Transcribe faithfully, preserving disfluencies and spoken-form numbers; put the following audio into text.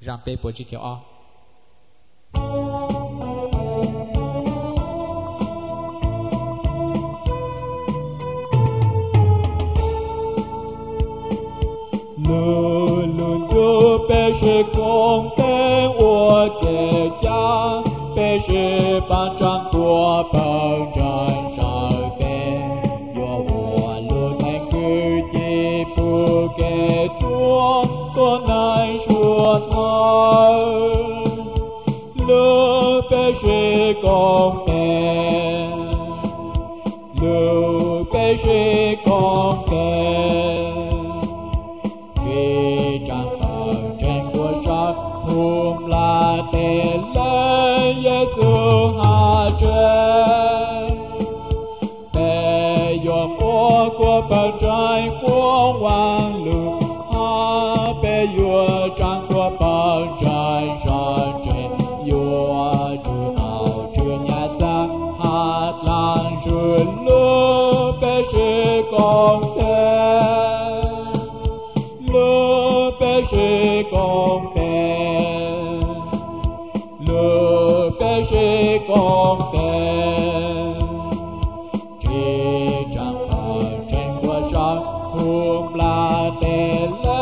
让被迫之条啊。 luôn luôn cho bé sẽ con tên của kẻ cha bé sẽ ban trang của bao tràn sao bé do hòa luôn thành cứ chỉ phụ kẻ chúa có nay chúa thơ lỡ bé sẽ con tên lỡ bé sẽ con tên Hùng là tên lấy Giêsu hạ trên Bè dùa của của bờ trái của hoàng lưu Ha bè dùa trang của bờ trái ra trên Dùa trừ hào trừ nhà giang Hát làng trừ lưu bè sư con tên Lưu bè sư con tên sẽ con tên chỉ chẳng ở trên của gió hùng là tên